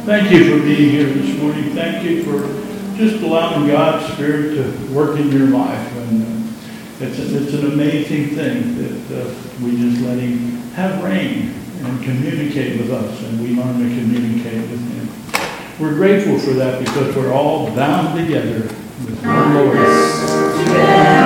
Thank you for being here this morning. Thank you for just allowing God's Spirit to work in your life. And it's an amazing thing that we just let Him have reign and communicate with us, and we learn to communicate with Him. We're grateful for that because we're all bound together with our Lord.